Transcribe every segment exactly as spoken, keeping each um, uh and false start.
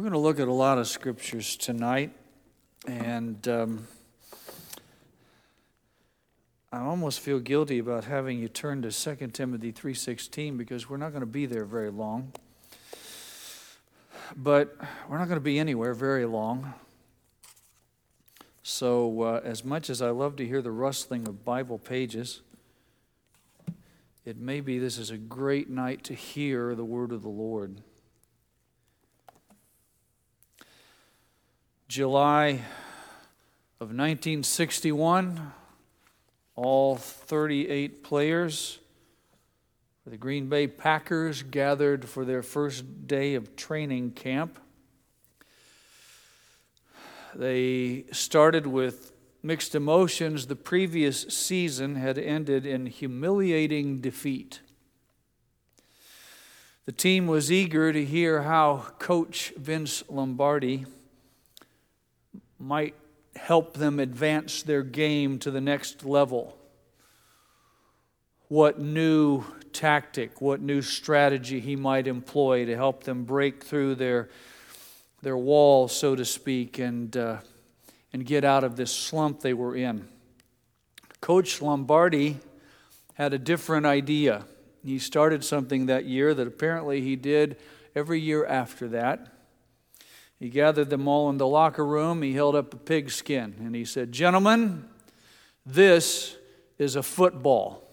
We're going to look at a lot of scriptures tonight, and um, I almost feel guilty about having you turn to Second Timothy three sixteen because we're not going to be there very long. But we're not going to be anywhere very long. So uh, as much as I love to hear the rustling of Bible pages, it may be this is a great night to hear the word of the Lord. July of nineteen sixty-one, all thirty-eight players for the Green Bay Packers gathered for their first day of training camp. They started with mixed emotions. The previous season had ended in humiliating defeat. The team was eager to hear how Coach Vince Lombardi might help them advance their game to the next level. What new tactic, what new strategy he might employ to help them break through their their wall, so to speak, and uh, and get out of this slump they were in. Coach Lombardi had a different idea. He started something that year that apparently he did every year after that. He gathered them all in the locker room. He held up a pigskin and he said, "Gentlemen, this is a football."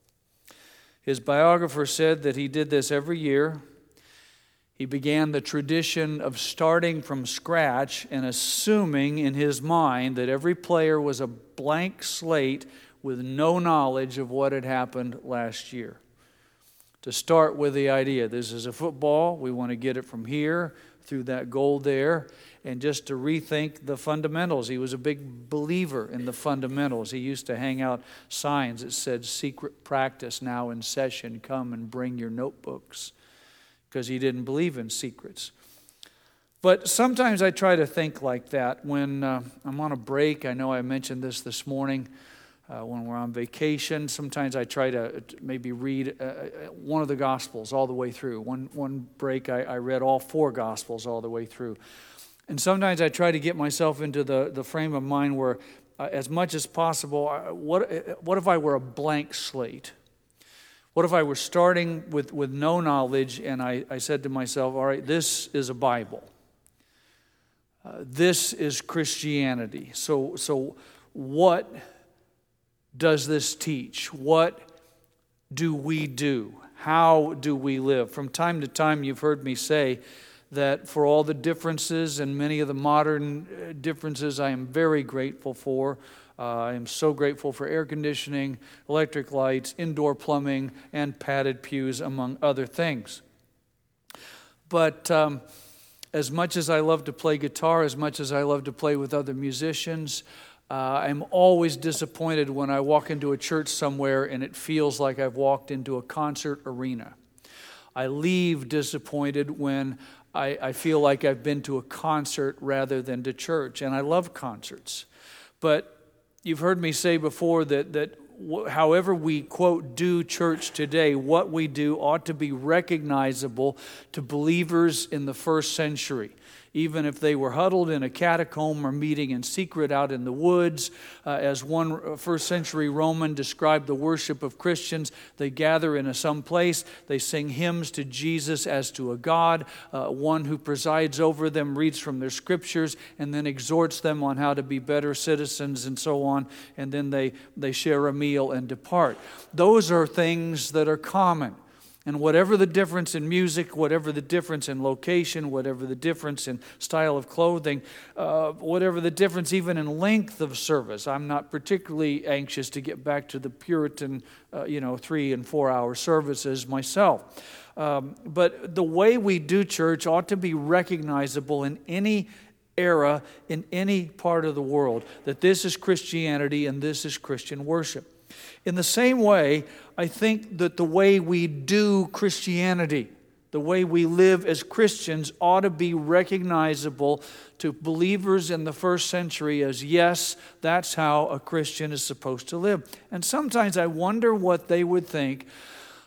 His biographer said that he did this every year. He began the tradition of starting from scratch and assuming in his mind that every player was a blank slate with no knowledge of what had happened last year. To start with the idea, this is a football, we want to get it from here through that goal there, and just to rethink the fundamentals. He was a big believer in the fundamentals. He used to hang out signs that said, "Secret practice now in session, come and bring your notebooks," because he didn't believe in secrets. But sometimes I try to think like that when uh, I'm on a break. I know I mentioned this this morning. Uh, when we're on vacation, sometimes I try to maybe read uh, one of the Gospels all the way through. One one break, I, I read all four Gospels all the way through. And sometimes I try to get myself into the, the frame of mind where, uh, as much as possible, uh, what what if I were a blank slate? What if I were starting with, with no knowledge and I, I said to myself, all right, this is a Bible. Uh, this is Christianity. So so what does this teach? What do we do? How do we live? From time to time, you've heard me say that for all the differences and many of the modern differences I am very grateful for. Uh, I am so grateful for air conditioning, electric lights, indoor plumbing, and padded pews, among other things. But um, as much as I love to play guitar, as much as I love to play with other musicians, Uh, I'm always disappointed when I walk into a church somewhere and it feels like I've walked into a concert arena. I leave disappointed when I, I feel like I've been to a concert rather than to church. And I love concerts. But you've heard me say before that, that wh- however we, quote, do church today, what we do ought to be recognizable to believers in the first century. Even if they were huddled in a catacomb or meeting in secret out in the woods. Uh, as one first century Roman described the worship of Christians, they gather in a some place, they sing hymns to Jesus as to a God, uh, one who presides over them, reads from their scriptures, and then exhorts them on how to be better citizens and so on, and then they, they share a meal and depart. Those are things that are common. And whatever the difference in music, whatever the difference in location, whatever the difference in style of clothing, uh, whatever the difference even in length of service, I'm not particularly anxious to get back to the Puritan, uh, you know, three and four hour services myself. Um, but the way we do church ought to be recognizable in any era, in any part of the world, that this is Christianity and this is Christian worship. In the same way, I think that the way we do Christianity, the way we live as Christians, ought to be recognizable to believers in the first century as, yes, that's how a Christian is supposed to live. And sometimes I wonder what they would think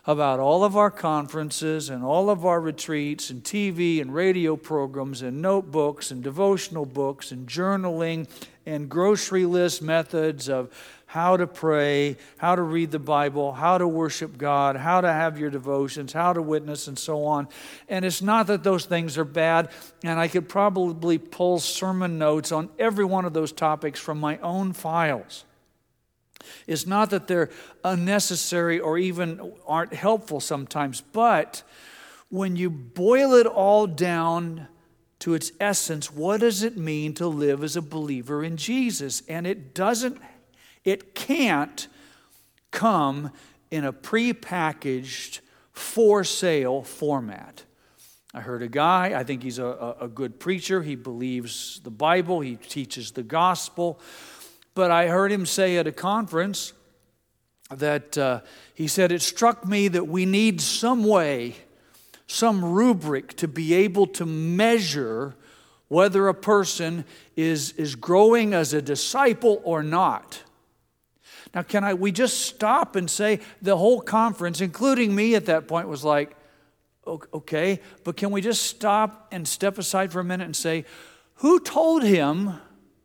about all of our conferences and all of our retreats and T V and radio programs and notebooks and devotional books and journaling and grocery list methods of how to pray, how to read the Bible, how to worship God, how to have your devotions, how to witness, and so on. And it's not that those things are bad, and I could probably pull sermon notes on every one of those topics from my own files. It's not that they're unnecessary or even aren't helpful sometimes, but when you boil it all down to its essence, what does it mean to live as a believer in Jesus? And it doesn't, it can't come in a prepackaged, for sale format. I heard a guy, I think he's a, a good preacher, he believes the Bible, he teaches the gospel. But I heard him say at a conference that uh, he said, it struck me that we need some way, some rubric to be able to measure whether a person is, is growing as a disciple or not. Now, can I, we just stop and say the whole conference, including me at that point, was like, okay, but can we just stop and step aside for a minute and say, who told him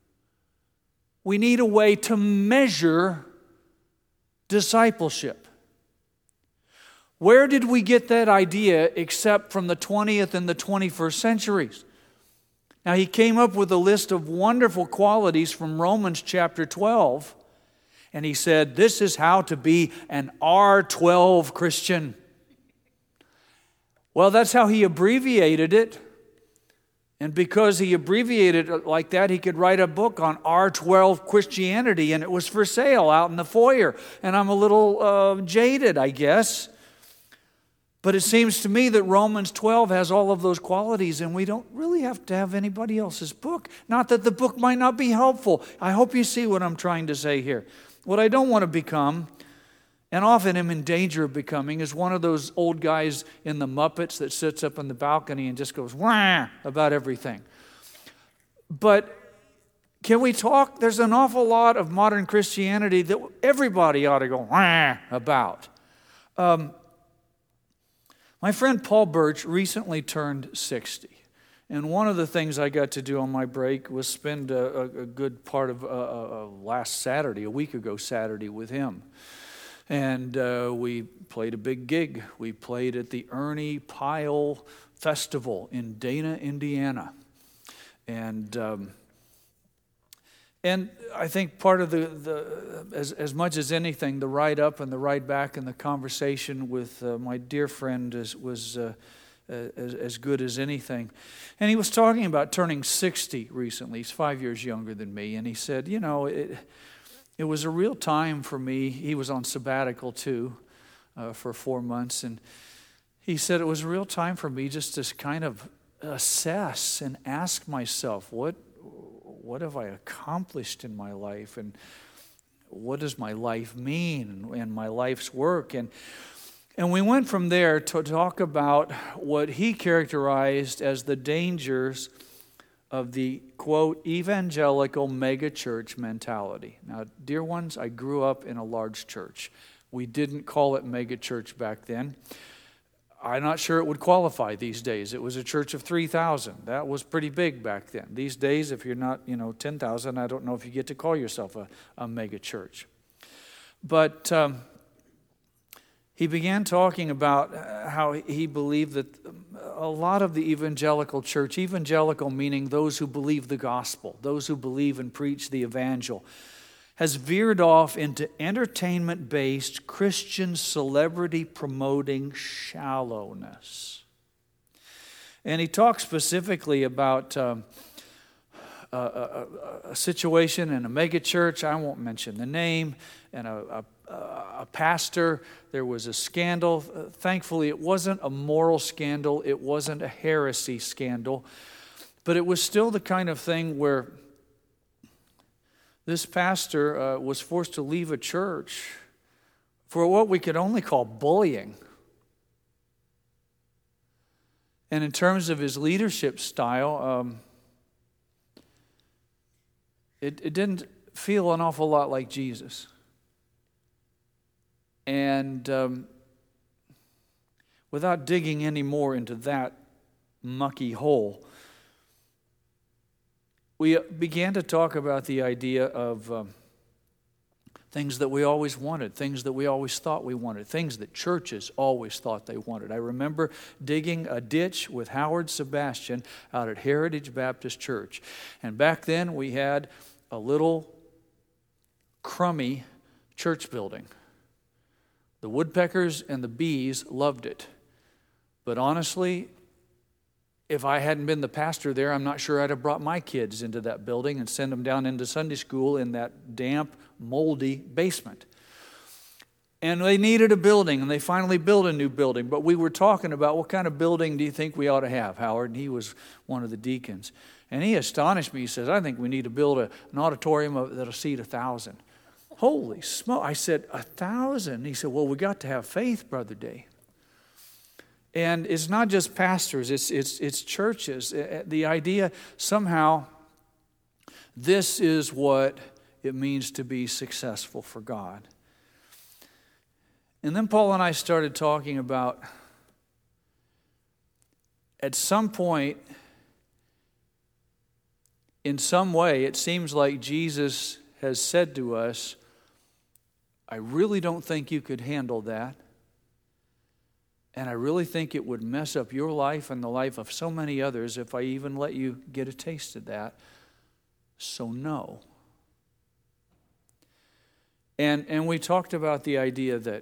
we need a way to measure discipleship? Where did we get that idea except from the twentieth and the twenty-first centuries? Now, he came up with a list of wonderful qualities from Romans chapter twelve, and he said, this is how to be an R twelve Christian. Well, that's how he abbreviated it. And because he abbreviated it like that, he could write a book on R twelve Christianity, and it was for sale out in the foyer. And I'm a little uh, jaded, I guess. But it seems to me that Romans twelve has all of those qualities, and we don't really have to have anybody else's book. Not that the book might not be helpful. I hope you see what I'm trying to say here. What I don't want to become, and often am in danger of becoming, is one of those old guys in the Muppets that sits up on the balcony and just goes, wah, about everything. But can we talk? There's an awful lot of modern Christianity that everybody ought to go, wah, about. Um, my friend Paul Birch recently turned sixty. And one of the things I got to do on my break was spend a, a, a good part of uh, uh, last Saturday, a week ago Saturday, with him. And uh, we played a big gig. We played at the Ernie Pyle Festival in Dana, Indiana. And um, and I think part of the, the as, as much as anything, the ride up and the ride back and the conversation with uh, my dear friend is, was uh, as, as good as anything. And he was talking about turning sixty recently. He's five years younger than me. And he said, you know, it... It was a real time for me. He was on sabbatical too uh, for four months. And he said it was a real time for me just to kind of assess and ask myself, what, what have I accomplished in my life? And what does my life mean and my life's work? And, and we went from there to talk about what he characterized as the dangers of the, quote, evangelical megachurch mentality. Now, dear ones, I grew up in a large church. We didn't call it megachurch back then. I'm not sure it would qualify these days. It was a church of three thousand. That was pretty big back then. These days, if you're not, you know, ten thousand, I don't know if you get to call yourself a, a megachurch. But um, he began talking about how he believed that a lot of the evangelical church, evangelical meaning those who believe the gospel, those who believe and preach the evangel, has veered off into entertainment-based Christian celebrity-promoting shallowness. And he talks specifically about um, a, a, a situation in a megachurch. I won't mention the name, and a, a, a pastor. There was a scandal. Uh, thankfully, it wasn't a moral scandal. It wasn't a heresy scandal. But it was still the kind of thing where this pastor uh, was forced to leave a church for what we could only call bullying. And in terms of his leadership style, um, it, it didn't feel an awful lot like Jesus. And um, without digging any more into that mucky hole, we began to talk about the idea of um, things that we always wanted, things that we always thought we wanted, things that churches always thought they wanted. I remember digging a ditch with Howard Sebastian out at Heritage Baptist Church. And back then we had a little crummy church building. The woodpeckers and the bees loved it. But honestly, if I hadn't been the pastor there, I'm not sure I'd have brought my kids into that building and sent them down into Sunday school in that damp, moldy basement. And they needed a building, and they finally built a new building. But we were talking about, what kind of building do you think we ought to have, Howard? And he was one of the deacons. And he astonished me. He says, I think we need to build a, an auditorium of, that'll seat a thousand. Holy smoke. I said, a thousand? He said, well, we got to have faith, Brother Day. And it's not just pastors, it's, it's, it's churches. The idea, somehow, this is what it means to be successful for God. And then Paul and I started talking about, at some point, in some way, it seems like Jesus has said to us, I really don't think you could handle that. And I really think it would mess up your life and the life of so many others if I even let you get a taste of that. So no. And, and we talked about the idea that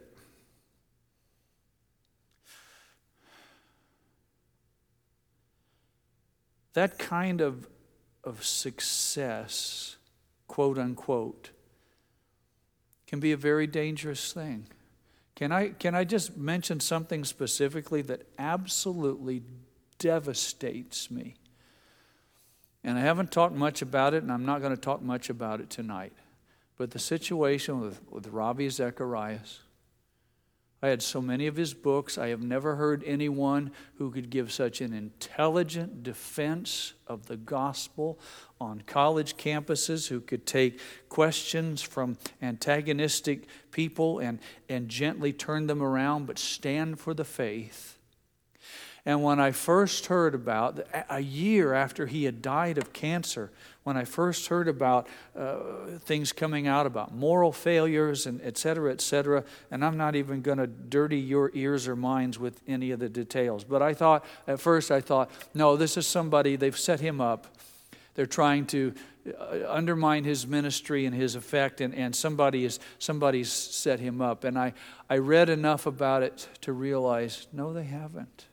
that kind of, of success, quote unquote, can be a very dangerous thing. Can I, can I just mention something specifically that absolutely devastates me? And I haven't talked much about it, and I'm not going to talk much about it tonight. But the situation with, with Ravi Zacharias, I had so many of his books. I have never heard anyone who could give such an intelligent defense of the gospel on college campuses, who could take questions from antagonistic people and, and gently turn them around, but stand for the faith. And when I first heard about, a year after he had died of cancer, when I first heard about uh, things coming out about moral failures and et cetera, et cetera, and I'm not even going to dirty your ears or minds with any of the details. But I thought, at first I thought, no, this is somebody, they've set him up. They're trying to undermine his ministry and his effect, and, and somebody is, somebody's set him up. And I, I read enough about it to realize, no, they haven't.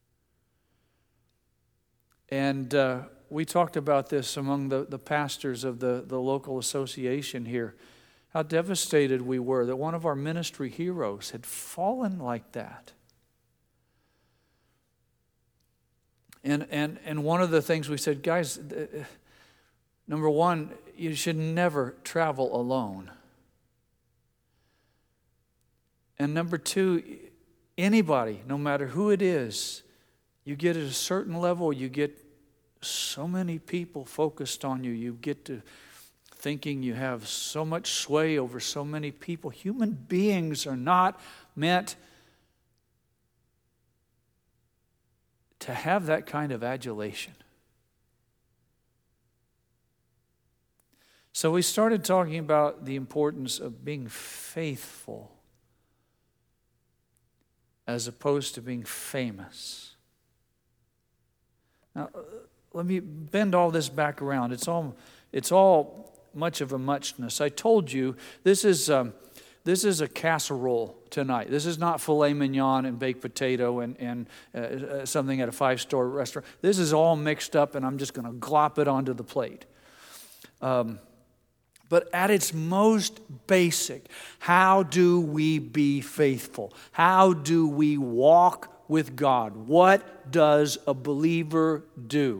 And uh, we talked about this among the, the pastors of the, the local association here, how devastated we were that one of our ministry heroes had fallen like that. And, and, and one of the things we said, guys, uh, number one, you should never travel alone. And number two, anybody, no matter who it is, you get at a certain level, you get so many people focused on you. You get to thinking you have so much sway over so many people. Human beings are not meant to have that kind of adulation. So we started talking about the importance of being faithful as opposed to being famous. Now, let me bend all this back around. It's all, it's all much of a muchness. I told you this is um, this is a casserole tonight. This is not filet mignon and baked potato and and uh, something at a five-star restaurant. This is all mixed up, and I'm just going to glop it onto the plate. Um, but at its most basic, how do we be faithful? How do we walk with God? What does a believer do?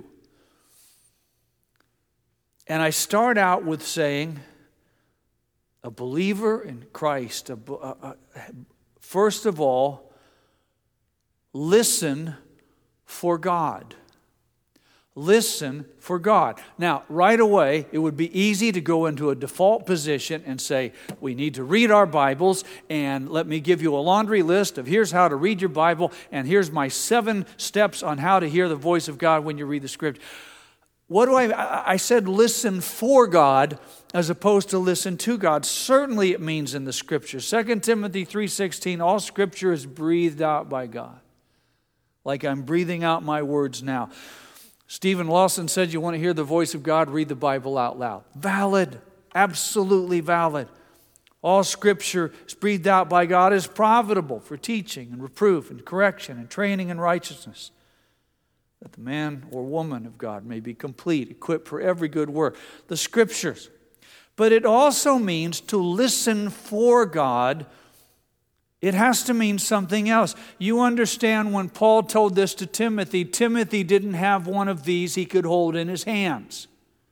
And I start out with saying, a believer in Christ, a, a, a, first of all, listen for God. Listen for God. Now, right away, it would be easy to go into a default position and say, we need to read our Bibles, and let me give you a laundry list of here's how to read your Bible, and here's my seven steps on how to hear the voice of God when you read the Scripture. What do I, I said listen for God as opposed to listen to God. Certainly it means in the Scripture. Second Timothy three sixteen, all Scripture is breathed out by God. Like I'm breathing out my words now. Stephen Lawson said, you want to hear the voice of God, read the Bible out loud. Valid, absolutely valid. All Scripture is breathed out by God is profitable for teaching and reproof and correction and training in righteousness, that the man or woman of God may be complete, equipped for every good work. The Scriptures. But it also means to listen for God. It has to mean something else. You understand when Paul told this to Timothy, Timothy didn't have one of these he could hold in his hands.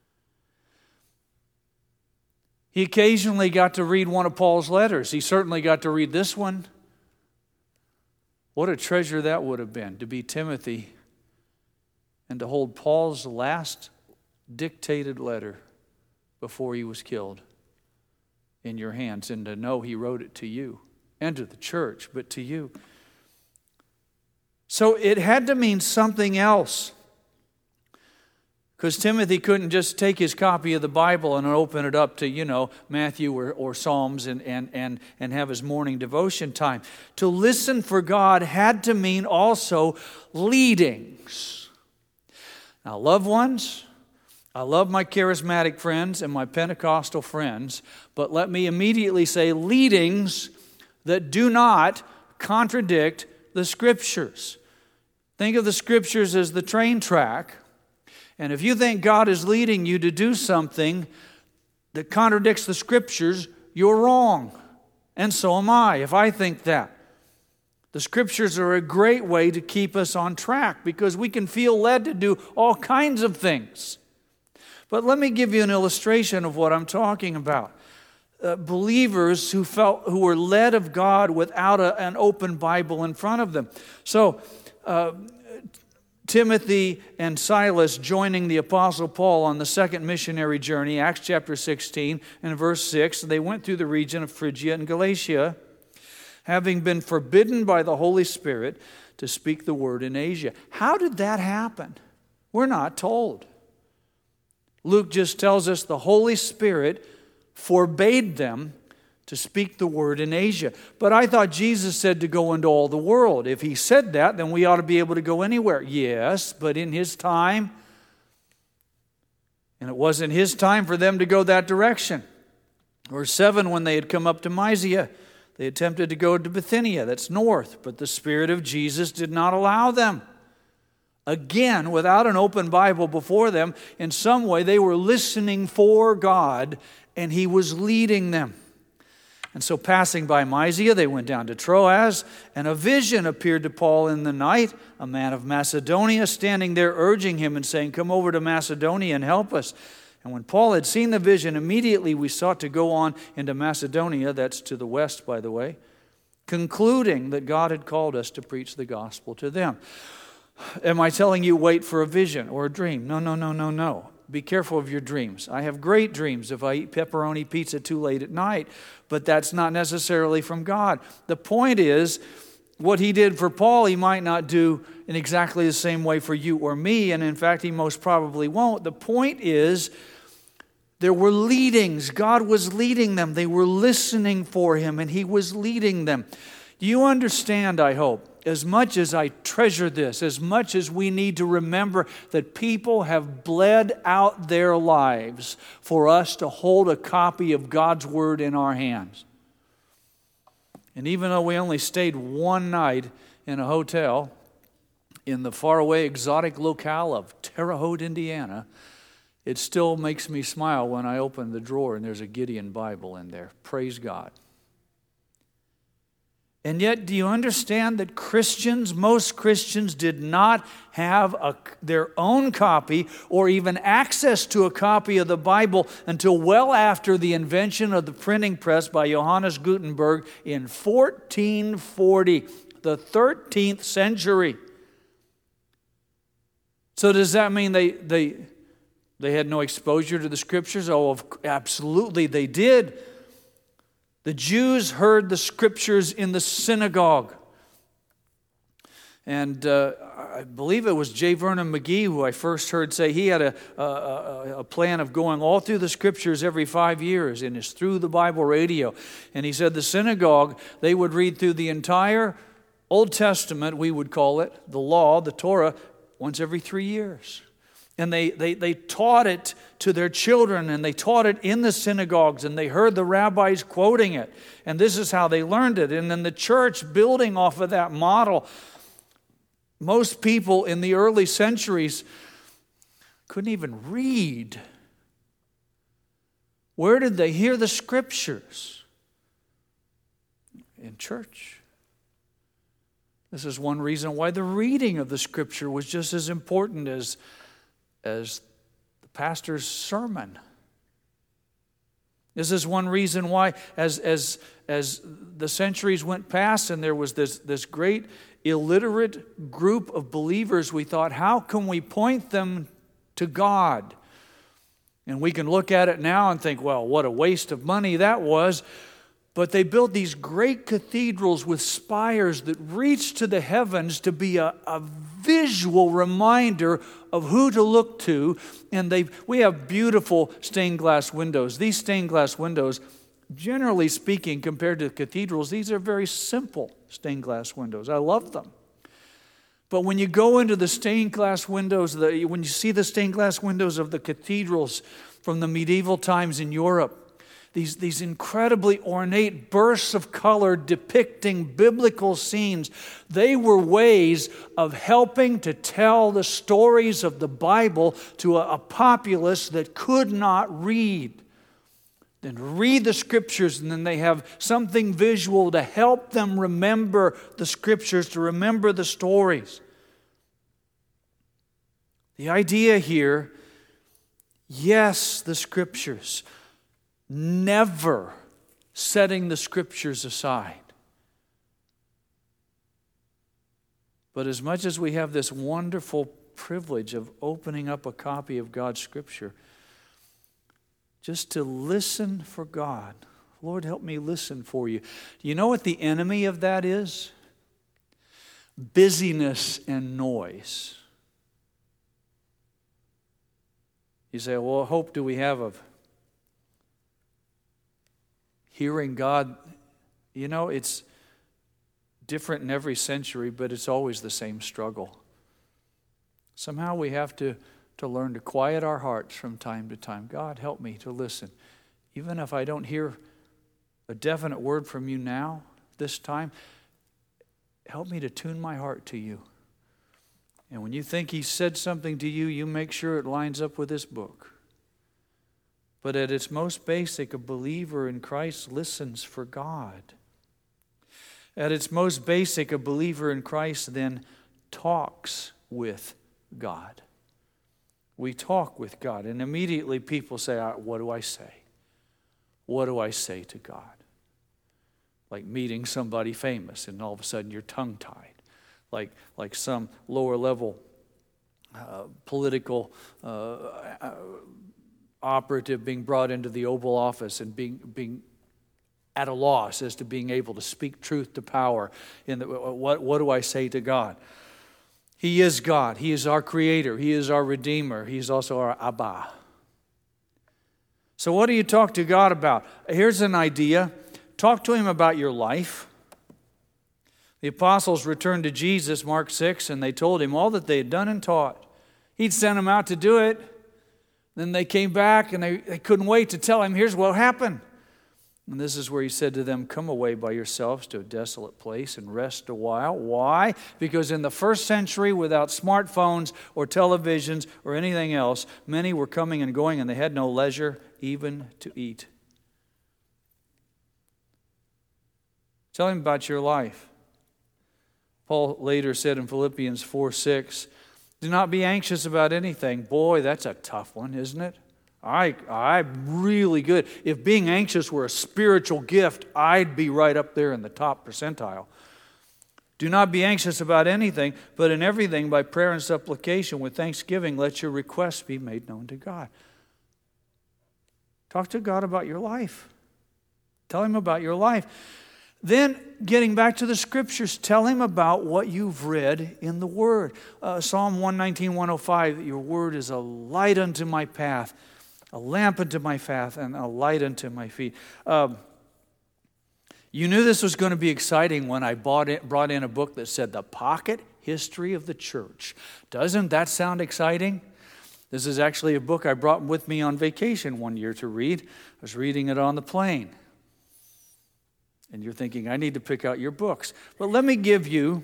He occasionally got to read one of Paul's letters. He certainly got to read this one. What a treasure that would have been to be Timothy and to hold Paul's last dictated letter before he was killed in your hands, and to know he wrote it to you. And to the church, but to you. So it had to mean something else. Because Timothy couldn't just take his copy of the Bible and open it up to, you know, Matthew or, or Psalms and, and, and, and have his morning devotion time. To listen for God had to mean also leadings. Now, loved ones, I love my charismatic friends and my Pentecostal friends, but let me immediately say leadings that do not contradict the Scriptures. Think of the Scriptures as the train track. And if you think God is leading you to do something that contradicts the Scriptures, you're wrong. And so am I, if I think that. The Scriptures are a great way to keep us on track because we can feel led to do all kinds of things. But let me give you an illustration of what I'm talking about. Uh, believers who felt who were led of God without a, an open Bible in front of them. So uh, Timothy and Silas joining the Apostle Paul on the second missionary journey, Acts chapter sixteen and verse six, they went through the region of Phrygia and Galatia, having been forbidden by the Holy Spirit to speak the word in Asia. How did that happen? We're not told. Luke just tells us the Holy Spirit forbade them to speak the word in Asia. But I thought Jesus said to go into all the world. If he said that, then we ought to be able to go anywhere. Yes, but in his time, and it wasn't his time for them to go that direction. Verse seven, when they had come up to Mysia, they attempted to go to Bithynia, that's north, but the Spirit of Jesus did not allow them. Again, without an open Bible before them, in some way they were listening for God, and he was leading them. And so passing by Mysia, they went down to Troas, and a vision appeared to Paul in the night, a man of Macedonia standing there urging him and saying, "Come over to Macedonia and help us." And when Paul had seen the vision, immediately we sought to go on into Macedonia, that's to the west, by the way, concluding that God had called us to preach the gospel to them. Am I telling you wait for a vision or a dream? No, no, no, no, no. Be careful of your dreams. I have great dreams if I eat pepperoni pizza too late at night, but that's not necessarily from God. The point is, what he did for Paul, he might not do in exactly the same way for you or me, and in fact, he most probably won't. The point is, there were leadings. God was leading them. They were listening for him, and he was leading them. Do you understand, I hope? As much as I treasure this, as much as we need to remember that people have bled out their lives for us to hold a copy of God's Word in our hands. And even though we only stayed one night in a hotel in the faraway exotic locale of Terre Haute, Indiana, it still makes me smile when I open the drawer and there's a Gideon Bible in there. Praise God. And yet, do you understand that Christians, most Christians did not have a, their own copy or even access to a copy of the Bible until well after the invention of the printing press by Johannes Gutenberg in fourteen forty, the thirteenth century. So does that mean they they they had no exposure to the Scriptures? Oh, absolutely they did. The Jews heard the Scriptures in the synagogue. And uh, I believe it was J. Vernon McGee who I first heard say he had a, a, a plan of going all through the Scriptures every five years in his Through the Bible radio. And he said the synagogue, they would read through the entire Old Testament, we would call it, the law, the Torah, once every three years. And they, they, they taught it to their children, and they taught it in the synagogues, and they heard the rabbis quoting it. And this is how they learned it. And then the church, building off of that model, most people in the early centuries couldn't even read. Where did they hear the Scriptures? In church. This is one reason why the reading of the Scripture was just as important as, as the pastor's sermon. This is one reason why, as, as, as the centuries went past and there was this, this great illiterate group of believers, we thought, how can we point them to God? And we can look at it now and think, well, what a waste of money that was. But they built these great cathedrals with spires that reached to the heavens to be a, a visual reminder of who to look to. And they we have beautiful stained glass windows. These stained glass windows, generally speaking, compared to cathedrals, these are very simple stained glass windows. I love them. But when you go into the stained glass windows, the, when you see the stained glass windows of the cathedrals from the medieval times in Europe, these, these incredibly ornate bursts of color depicting biblical scenes, they were ways of helping to tell the stories of the Bible to a, a populace that could not read. Then read the Scriptures, and then they have something visual to help them remember the Scriptures, to remember the stories. The idea here, yes, the Scriptures, never setting the Scriptures aside. But as much as we have this wonderful privilege of opening up a copy of God's Scripture, just to listen for God. Lord, help me listen for you. Do you know what the enemy of that is? Busyness and noise. You say, well, what hope do we have of hearing God? You know, it's different in every century, but it's always the same struggle. Somehow we have to to learn to quiet our hearts from time to time. God, help me to listen. Even if I don't hear a definite word from you now, this time, help me to tune my heart to you. And when you think He said something to you, you make sure it lines up with this book. But at its most basic, a believer in Christ listens for God. At its most basic, a believer in Christ then talks with God. We talk with God, and immediately people say, what do I say? What do I say to God? Like meeting somebody famous, and all of a sudden you're tongue-tied. Like, like some lower-level uh, political uh, uh, operative being brought into the Oval Office and being being at a loss as to being able to speak truth to power. In the, what, what do I say to God? He is God. He is our Creator. He is our Redeemer. He's also our Abba. So what do you talk to God about? Here's an idea. Talk to Him about your life. The apostles returned to Jesus, Mark six, and they told Him all that they had done and taught. He'd sent them out to do it. Then they came back, and they, they couldn't wait to tell Him, here's what happened. And this is where He said to them, come away by yourselves to a desolate place and rest a while. Why? Because in the first century, without smartphones or televisions or anything else, many were coming and going, and they had no leisure even to eat. Tell Him about your life. Paul later said in Philippians four six, do not be anxious about anything. Boy, that's a tough one, isn't it? I, I'm really good. If being anxious were a spiritual gift, I'd be right up there in the top percentile. Do not be anxious about anything, but in everything by prayer and supplication with thanksgiving let your requests be made known to God. Talk to God about your life. Tell Him about your life. Then, getting back to the Scriptures, tell Him about what you've read in the Word. Uh, Psalm one nineteen, one oh five, your Word is a light unto my path, a lamp unto my path, and a light unto my feet. Um, you knew this was going to be exciting when I bought it, brought in a book that said The Pocket History of the Church. Doesn't that sound exciting? This is actually a book I brought with me on vacation one year to read. I was reading it on the plane. And you're thinking, I need to pick out your books. But let me give you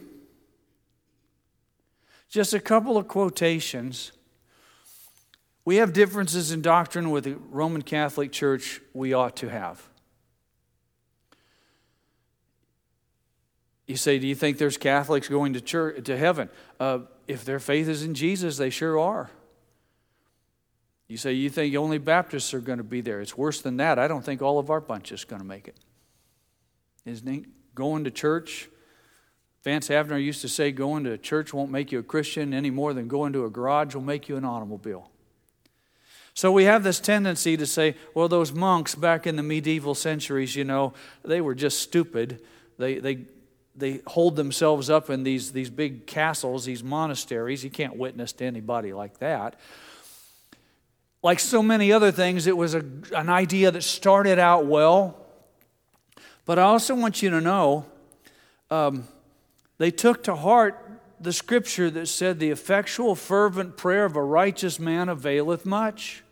just a couple of quotations. We have differences in doctrine with the Roman Catholic Church we ought to have. You say, do you think there's Catholics going to church, to heaven? Uh, if their faith is in Jesus, they sure are. You say, you think only Baptists are going to be there. It's worse than that. I don't think all of our bunch is going to make it. Isn't it? Going to church. Vance Havner used to say going to church won't make you a Christian any more than going to a garage will make you an automobile. So we have this tendency to say, well, those monks back in the medieval centuries, you know, they were just stupid. They they they hold themselves up in these, these big castles, these monasteries. You can't witness to anybody like that. Like so many other things, it was a, an idea that started out well. But I also want you to know, um, they took to heart the scripture that said, the effectual fervent prayer of a righteous man availeth much.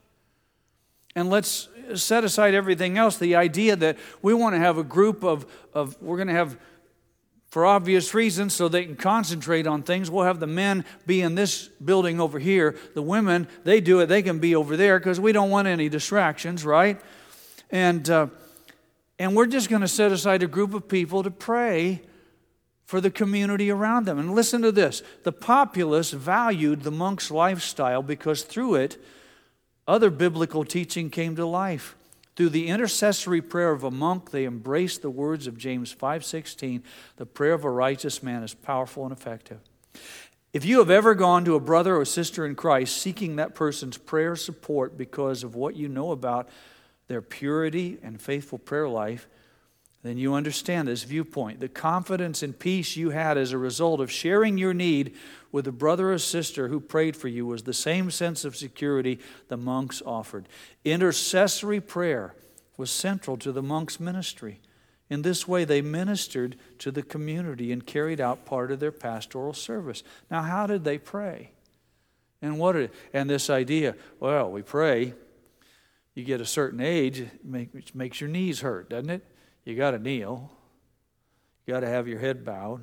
And let's set aside everything else, the idea that we want to have a group of, of we're going to have, for obvious reasons, so they can concentrate on things, we'll have the men be in this building over here. The women, they do it, they can be over there because we don't want any distractions, right? And... Uh, And we're just going to set aside a group of people to pray for the community around them. And listen to this. The populace valued the monk's lifestyle because through it, other biblical teaching came to life. Through the intercessory prayer of a monk, they embraced the words of James five sixteen, the prayer of a righteous man is powerful and effective. If you have ever gone to a brother or sister in Christ seeking that person's prayer support because of what you know about their purity and faithful prayer life, then you understand this viewpoint. The confidence and peace you had as a result of sharing your need with a brother or sister who prayed for you was the same sense of security the monks offered. Intercessory prayer was central to the monks' ministry. In this way, they ministered to the community and carried out part of their pastoral service. Now, how did they pray? And what? Did, and this idea, well, we pray. You get a certain age, it makes your knees hurt, doesn't it? You got to kneel. You got to have your head bowed.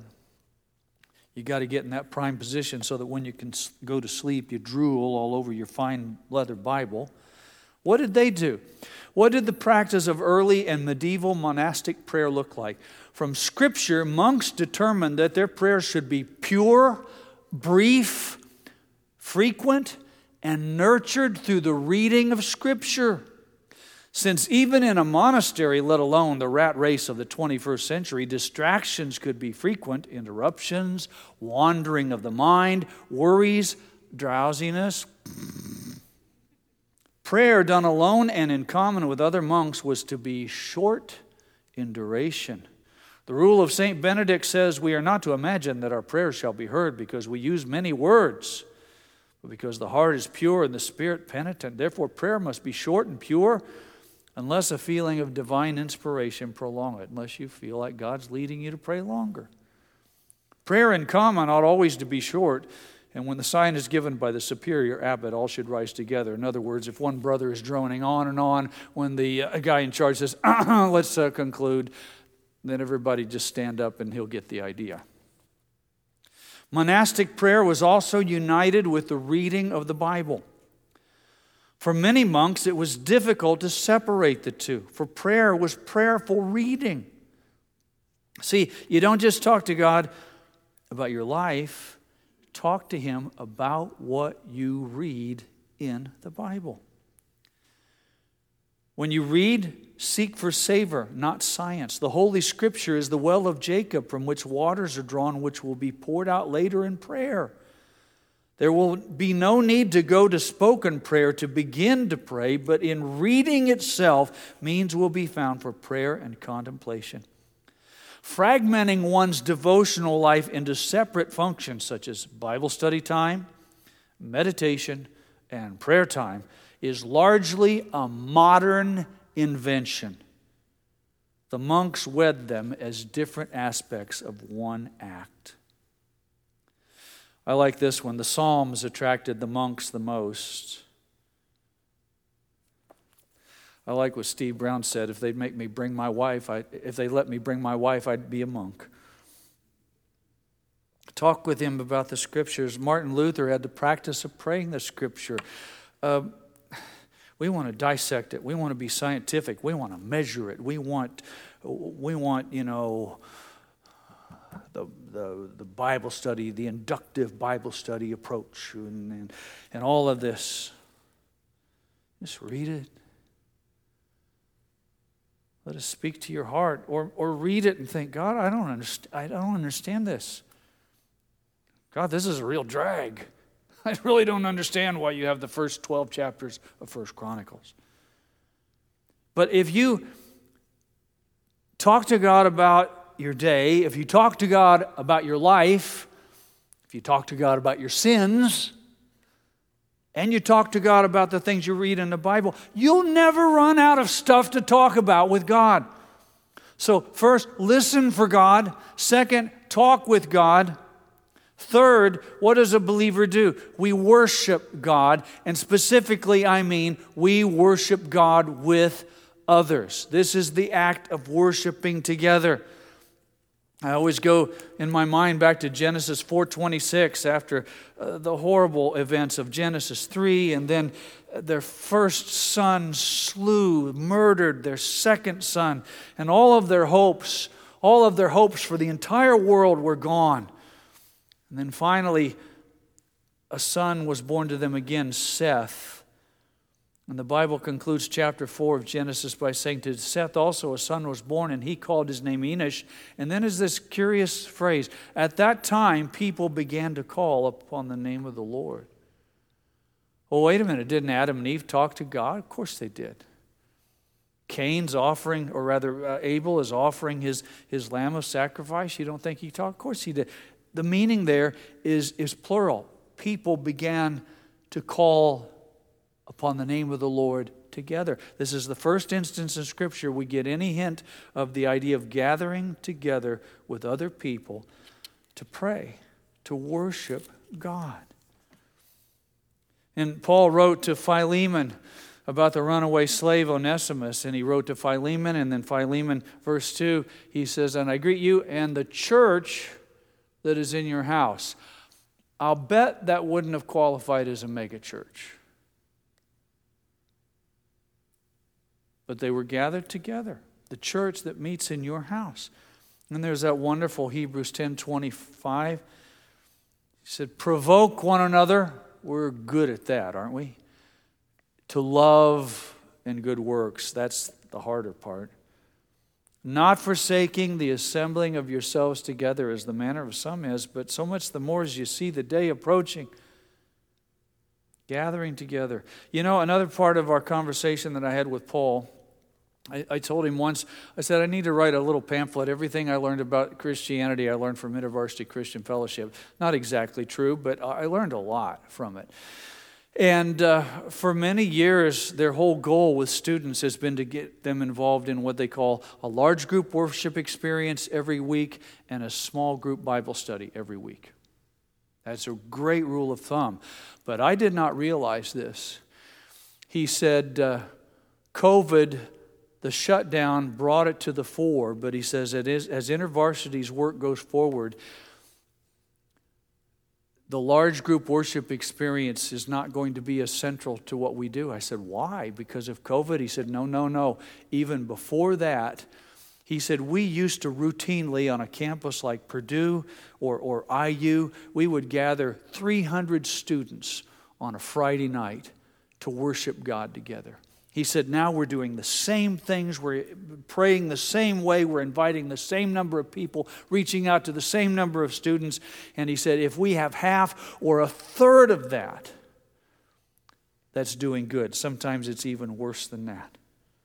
You got to get in that prime position so that when you can go to sleep, you drool all over your fine leather Bible. What did they do? What did the practice of early and medieval monastic prayer look like? From Scripture, monks determined that their prayers should be pure, brief, frequent, and nurtured through the reading of Scripture. Since even in a monastery, let alone the rat race of the twenty-first century, distractions could be frequent, interruptions, wandering of the mind, worries, drowsiness. Prayer done alone and in common with other monks was to be short in duration. The rule of Saint Benedict says we are not to imagine that our prayers shall be heard because we use many words, but because the heart is pure and the spirit penitent. Therefore, prayer must be short and pure unless a feeling of divine inspiration prolong it, unless you feel like God's leading you to pray longer. Prayer in common ought always to be short, and when the sign is given by the superior abbot, all should rise together. In other words, if one brother is droning on and on, when the uh, guy in charge says, let's uh, conclude, then everybody just stand up and he'll get the idea. Monastic prayer was also united with the reading of the Bible. For many monks, it was difficult to separate the two, for prayer was prayerful reading. See, you don't just talk to God about your life, talk to Him about what you read in the Bible. When you read, seek for savor, not science. The Holy Scripture is the well of Jacob from which waters are drawn, which will be poured out later in prayer. There will be no need to go to spoken prayer to begin to pray, but in reading itself, means will be found for prayer and contemplation. Fragmenting one's devotional life into separate functions such as Bible study time, meditation, and prayer time is largely a modern invention. The monks wed them as different aspects of one act. I like this one. The Psalms attracted the monks the most. I like what Steve Brown said. If they'd make me bring my wife, I, if they let me bring my wife, I'd be a monk. Talk with him about the Scriptures. Martin Luther had the practice of praying the Scripture. Uh, we want to dissect it. We want to be scientific. We want to measure it. We want, we want, you know, the the, the Bible study, the inductive Bible study approach, and, and and all of this. Just read it. Let it speak to your heart, or or read it and think, God, I don't understand. I don't understand this. God, this is a real drag. I really don't understand why you have the first twelve chapters of First Chronicles. But if you talk to God about your day, if you talk to God about your life, if you talk to God about your sins, and you talk to God about the things you read in the Bible, you'll never run out of stuff to talk about with God. So first, listen for God. Second, talk with God. Third, what does a believer do? We worship God, and specifically, I mean, we worship God with others. This is the act of worshiping together. I always go in my mind back to Genesis four twenty-six after uh, the horrible events of Genesis three, and then their first son slew, murdered their second son, and all of their hopes, all of their hopes for the entire world were gone. And then finally, a son was born to them again, Seth. And the Bible concludes chapter four of Genesis by saying, to Seth also a son was born, and he called his name Enosh. And then is this curious phrase, at that time people began to call upon the name of the Lord. Well, wait a minute, didn't Adam and Eve talk to God? Of course they did. Cain's offering, or rather uh, Abel is offering his, his lamb of sacrifice. You don't think he talked? Of course he did. The meaning there is, is plural. People began to call upon the name of the Lord together. This is the first instance in Scripture we get any hint of the idea of gathering together with other people to pray, to worship God. And Paul wrote to Philemon about the runaway slave Onesimus, and he wrote to Philemon, and then Philemon, verse two, he says, and I greet you and the church that is in your house. I'll bet that wouldn't have qualified as a mega church. But they were gathered together, the church that meets in your house. And there's that wonderful Hebrews ten twenty-five. He said, provoke one another. We're good at that, aren't we? To love and good works. That's the harder part. Not forsaking the assembling of yourselves together as the manner of some is, but so much the more as you see the day approaching. Gathering together. You know, another part of our conversation that I had with Paul, I, I told him once, I said, I need to write a little pamphlet. Everything I learned about Christianity, I learned from InterVarsity Christian Fellowship. Not exactly true, but I learned a lot from it. And uh, for many years, their whole goal with students has been to get them involved in what they call a large group worship experience every week and a small group Bible study every week. That's a great rule of thumb. But I did not realize this. He said, uh, COVID, the shutdown brought it to the fore, but he says it is, as InterVarsity's work goes forward, the large group worship experience is not going to be as central to what we do. I said, why? Because of COVID? He said, no, no, no. Even before that, he said, we used to routinely on a campus like Purdue or, or I U, we would gather three hundred students on a Friday night to worship God together. He said, now we're doing the same things, we're praying the same way, we're inviting the same number of people, reaching out to the same number of students. And he said, if we have half or a third of that, that's doing good. Sometimes it's even worse than that.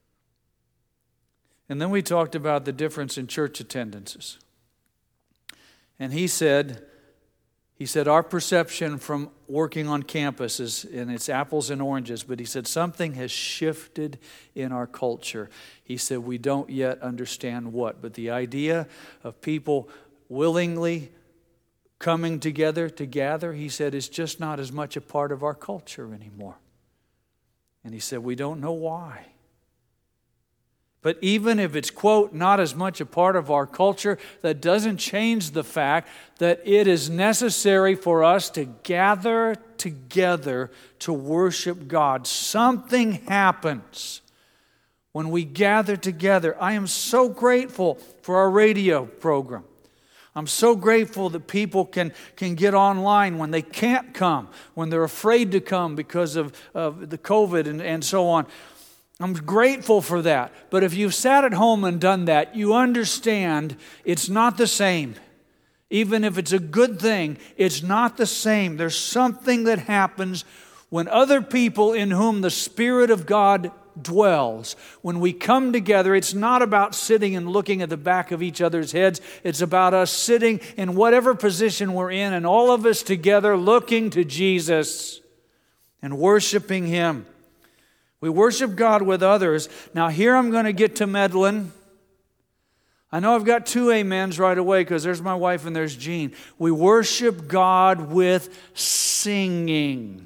And then we talked about the difference in church attendances. And he said, He said, our perception from working on campus is, and it's apples and oranges, but he said, something has shifted in our culture. He said, we don't yet understand what, but the idea of people willingly coming together to gather, he said, is just not as much a part of our culture anymore. And he said, we don't know why. But even if it's, quote, not as much a part of our culture, that doesn't change the fact that it is necessary for us to gather together to worship God. Something happens when we gather together. I am so grateful for our radio program. I'm so grateful that people can, can get online when they can't come, when they're afraid to come because of, of the COVID and, and so on. I'm grateful for that. But if you've sat at home and done that, you understand it's not the same. Even if it's a good thing, it's not the same. There's something that happens when other people in whom the Spirit of God dwells. When we come together, it's not about sitting and looking at the back of each other's heads. It's about us sitting in whatever position we're in and all of us together looking to Jesus and worshiping Him. We worship God with others. Now here I'm going to get to meddling. I know I've got two amens right away because there's my wife and there's Jean. We worship God with singing.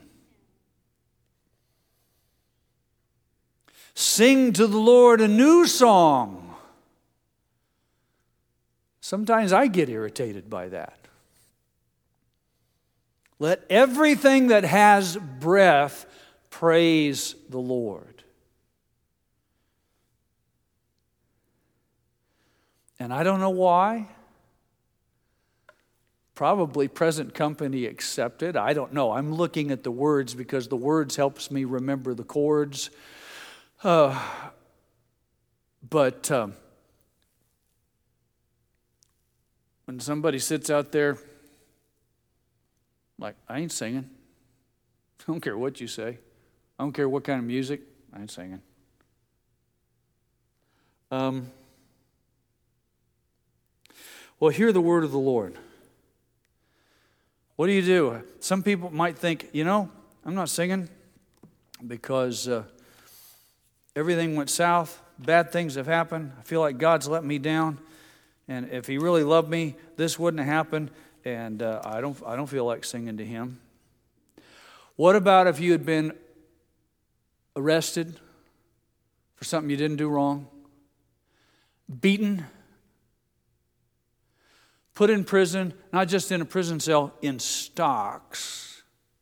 Sing to the Lord a new song. Sometimes I get irritated by that. Let everything that has breath praise the Lord. And I don't know why. Probably present company accepted. I don't know. I'm looking at the words because the words helps me remember the chords. Uh, but um, when somebody sits out there like, I ain't singing. I don't care what you say. I don't care what kind of music. I ain't singing. Um, well, hear the word of the Lord. What do you do? Some people might think, you know, I'm not singing because uh, everything went south. Bad things have happened. I feel like God's let me down. And if He really loved me, this wouldn't have happened. And uh, I don't, I don't feel like singing to Him. What about if you had been arrested for something you didn't do wrong, beaten, put in prison, not just in a prison cell, in stocks?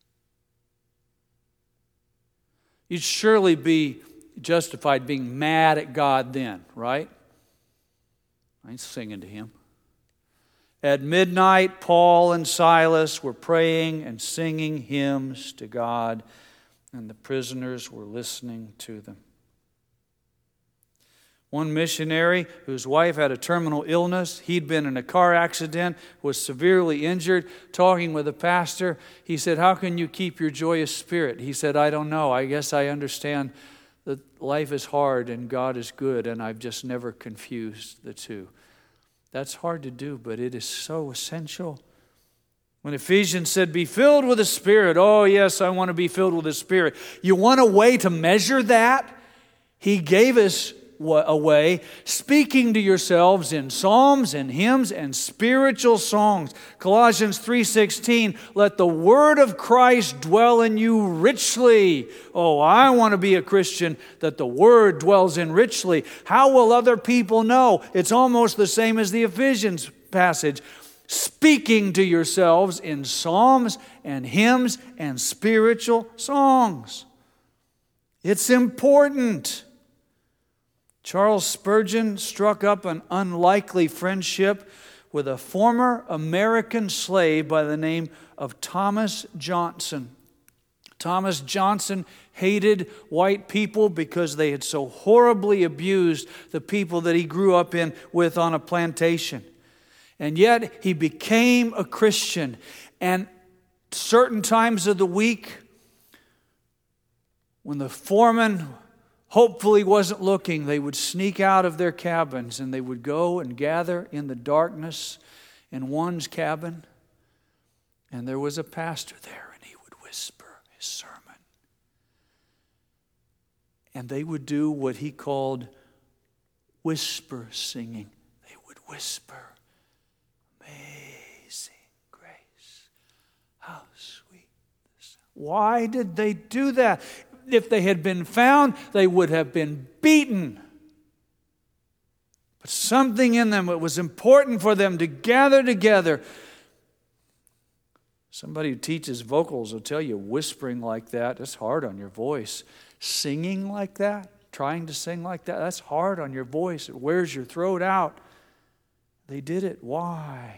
You'd surely be justified being mad at God then, right? I ain't singing to Him. At midnight, Paul and Silas were praying and singing hymns to God, and the prisoners were listening to them. One missionary whose wife had a terminal illness, he'd been in a car accident, was severely injured, talking with a pastor. He said, how can you keep your joyous spirit? He said, I don't know. I guess I understand that life is hard and God is good, and I've just never confused the two. That's hard to do, but it is so essential. When Ephesians said, be filled with the Spirit. Oh, yes, I want to be filled with the Spirit. You want a way to measure that? He gave us a way, speaking to yourselves in psalms and hymns and spiritual songs. Colossians three sixteen, let the word of Christ dwell in you richly. Oh, I want to be a Christian that the word dwells in richly. How will other people know? It's almost the same as the Ephesians passage. Speaking to yourselves in psalms and hymns and spiritual songs. It's important. Charles Spurgeon struck up an unlikely friendship with a former American slave by the name of Thomas Johnson. Thomas Johnson hated white people because they had so horribly abused the people that he grew up in with on a plantation. And yet he became a Christian. And certain times of the week, when the foreman hopefully wasn't looking, they would sneak out of their cabins and they would go and gather in the darkness in one's cabin. And there was a pastor there, and he would whisper his sermon. And they would do what he called whisper singing. They would whisper, "Amazing grace, how sweet the sound." Why did they do that? If they had been found, they would have been beaten. But something in them, it was important for them to gather together. Somebody who teaches vocals will tell you whispering like that, that's hard on your voice. Singing like that, trying to sing like that, that's hard on your voice. It wears your throat out. They did it. Why?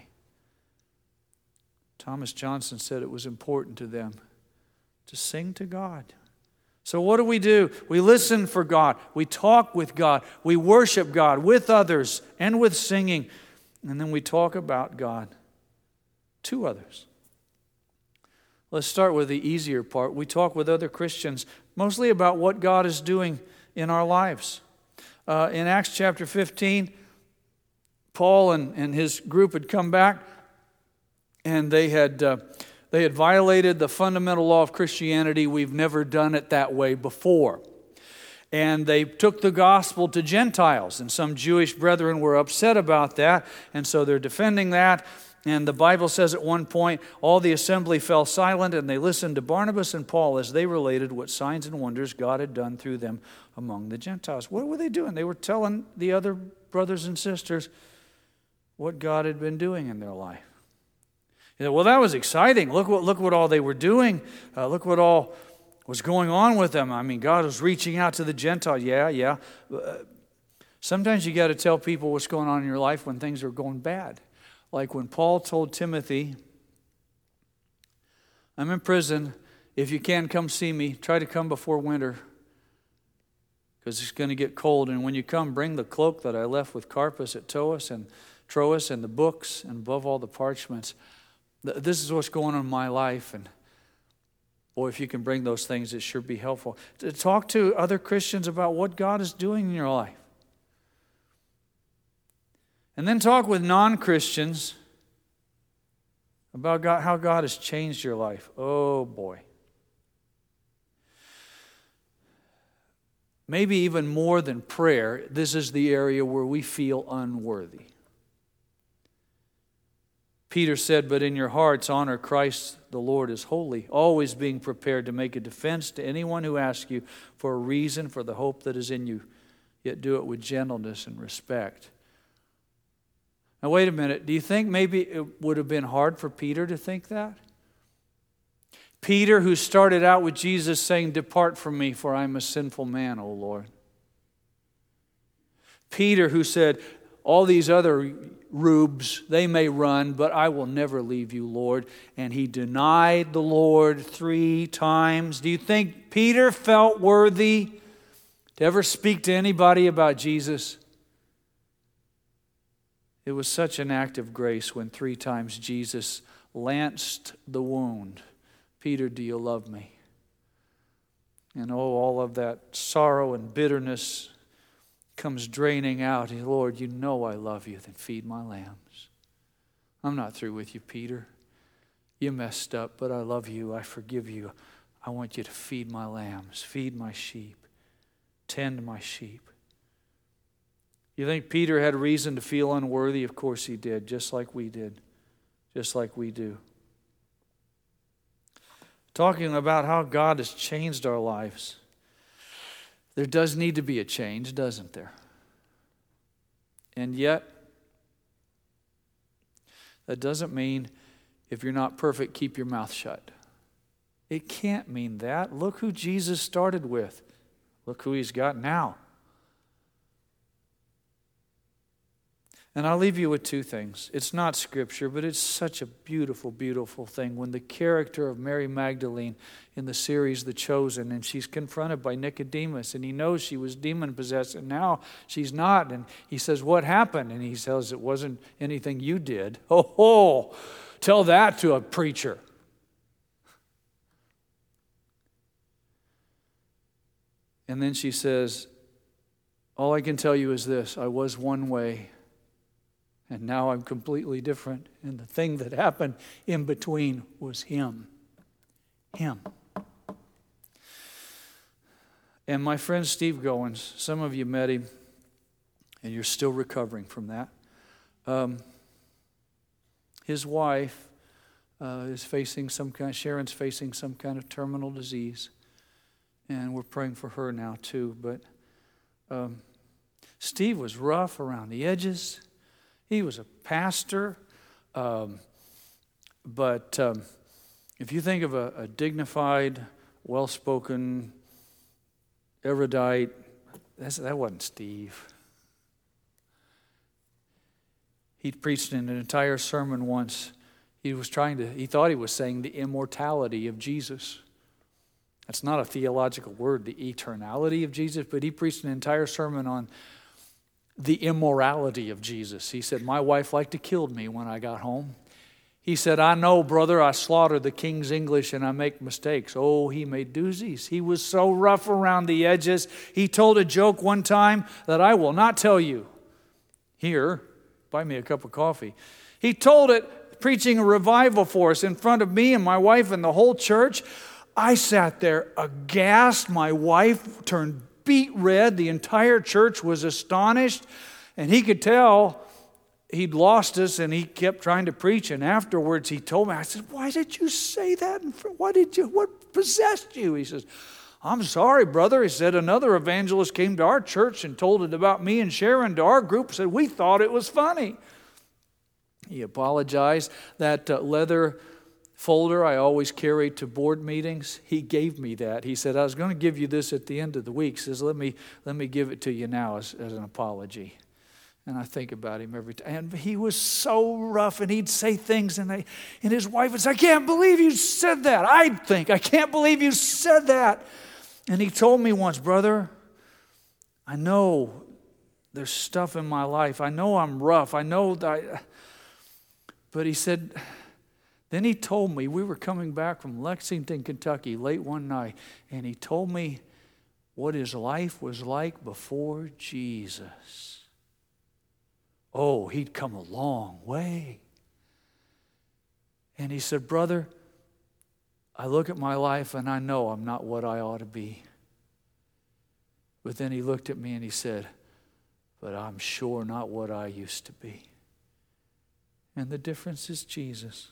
Thomas Johnson said it was important to them to sing to God. So what do we do? We listen for God. We talk with God. We worship God with others and with singing. And then we talk about God to others. Let's start with the easier part. We talk with other Christians mostly about what God is doing in our lives. Uh, in Acts chapter fifteen, Paul and, and his group had come back, and they had... Uh, They had violated the fundamental law of Christianity. We've never done it that way before. And they took the gospel to Gentiles. And some Jewish brethren were upset about that. And so they're defending that. And the Bible says at one point, all the assembly fell silent, and they listened to Barnabas and Paul as they related what signs and wonders God had done through them among the Gentiles. What were they doing? They were telling the other brothers and sisters what God had been doing in their life. Yeah, well, that was exciting. Look what look what all they were doing. Uh, look what all was going on with them. I mean, God was reaching out to the Gentiles. Yeah, yeah. Uh, sometimes you got to tell people what's going on in your life when things are going bad. Like when Paul told Timothy, "I'm in prison. If you can, come see me. Try to come before winter, because it's going to get cold. And when you come, bring the cloak that I left with Carpus at Troas and Troas and the books, and above all the parchments. This is what's going on in my life, and boy, if you can bring those things, it sure be helpful." To talk to other Christians about what God is doing in your life. And then talk with non-Christians about God, how God has changed your life. Oh boy. Maybe even more than prayer, this is the area where we feel unworthy. Peter said, "But in your hearts honor Christ the Lord as holy, always being prepared to make a defense to anyone who asks you for a reason for the hope that is in you, yet do it with gentleness and respect." Now wait a minute, do you think maybe it would have been hard for Peter to think that? Peter, who started out with Jesus saying, "Depart from me, for I am a sinful man, O Lord." Peter, who said, "All these other rubes, they may run, but I will never leave you, Lord." And he denied the Lord three times. Do you think Peter felt worthy to ever speak to anybody about Jesus? It was such an act of grace when three times Jesus lanced the wound. "Peter, do you love me?" And oh, all of that sorrow and bitterness comes draining out. "Lord, you know I love you, then feed my lambs." I'm not through with you, Peter. You messed up, but I love you. I forgive you. I want you to feed my lambs, feed my sheep, tend my sheep. You think Peter had reason to feel unworthy? Of course he did, just like we did, just like we do. Talking about how God has changed our lives. There does need to be a change, doesn't there? And yet, that doesn't mean if you're not perfect, keep your mouth shut. It can't mean that. Look who Jesus started with. Look who he's got now. And I'll leave you with two things. It's not scripture, but it's such a beautiful, beautiful thing. When the character of Mary Magdalene in the series The Chosen, and she's confronted by Nicodemus, and he knows she was demon-possessed, and now she's not. And he says, what happened? And he says, it wasn't anything you did. Oh, ho! Tell that to a preacher. And then she says, all I can tell you is this, I was one way, and now I'm completely different. And the thing that happened in between was him. Him. And my friend Steve Goins, some of you met him, and you're still recovering from that. Um, his wife uh, is facing some kind, Sharon's facing some kind of terminal disease. And we're praying for her now too. But um, Steve was rough around the edges. He was a pastor, um, but um, if you think of a, a dignified, well-spoken, erudite, that's, that wasn't Steve. He preached in an entire sermon once. He was trying to, he thought he was saying the immortality of Jesus. That's not a theological word, the eternality of Jesus, but he preached an entire sermon on the immorality of Jesus. He said, my wife liked to kill me when I got home. He said, I know, brother, I slaughter the King's English and I make mistakes. Oh, he made doozies. He was so rough around the edges. He told a joke one time that I will not tell you. Here, buy me a cup of coffee. He told it preaching a revival for us in front of me and my wife and the whole church. I sat there aghast. My wife turned beet red. The entire church was astonished. And he could tell he'd lost us, and he kept trying to preach. And afterwards he told me, I said, why did you say that? Why did you, what possessed you? He says, I'm sorry, brother. He said, another evangelist came to our church and told it about me and Sharon to our group. Said, we thought it was funny. He apologized. That uh, leather folder I always carry to board meetings, he gave me that. He said, I was going to give you this at the end of the week. He says, let me, let me give it to you now as, as an apology. And I think about him every time. And he was so rough, and he'd say things, and, I, and his wife would say, I can't believe you said that. I'd think, I can't believe you said that. And he told me once, brother, I know there's stuff in my life. I know I'm rough. I know that I... But he said... Then he told me, we were coming back from Lexington, Kentucky late one night, and he told me what his life was like before Jesus. Oh, he'd come a long way. And he said, brother, I look at my life and I know I'm not what I ought to be. But then he looked at me and he said, but I'm sure not what I used to be. And the difference is Jesus.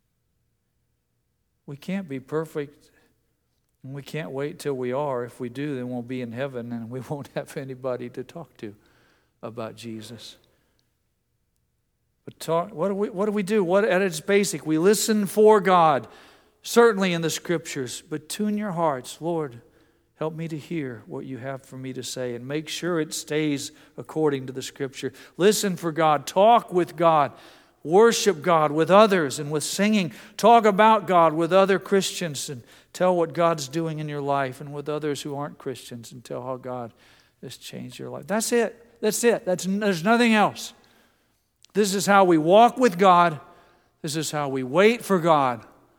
We can't be perfect, and we can't wait till we are. If we do, then we'll be in heaven, and we won't have anybody to talk to about Jesus. But talk, what do we what do we do? What at its basic, we listen for God, certainly in the Scriptures, but tune your hearts, Lord. Help me to hear what you have for me to say, and make sure it stays according to the Scripture. Listen for God. Talk with God. Worship God with others and with singing. Talk about God with other Christians and tell what God's doing in your life, and with others who aren't Christians and tell how God has changed your life. That's it. That's it. That's, there's nothing else. This is how we walk with God. This is how we wait for God.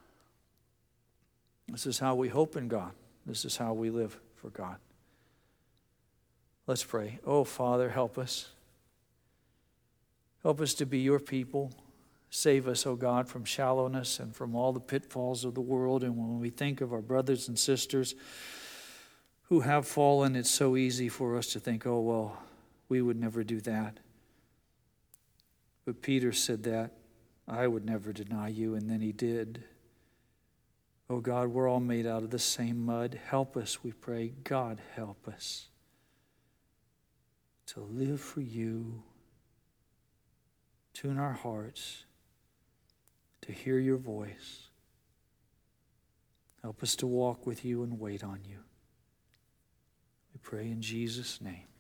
This is how we hope in God. This is how we live for God. Let's pray. Oh, Father, help us. Help us to be your people. Save us, O God, from shallowness and from all the pitfalls of the world. And when we think of our brothers and sisters who have fallen, it's so easy for us to think, oh, well, we would never do that. But Peter said that, I would never deny you, and then he did. Oh God, we're all made out of the same mud. Help us, we pray. God, help us to live for you. Tune our hearts to hear your voice. Help us to walk with you and wait on you. We pray in Jesus' name.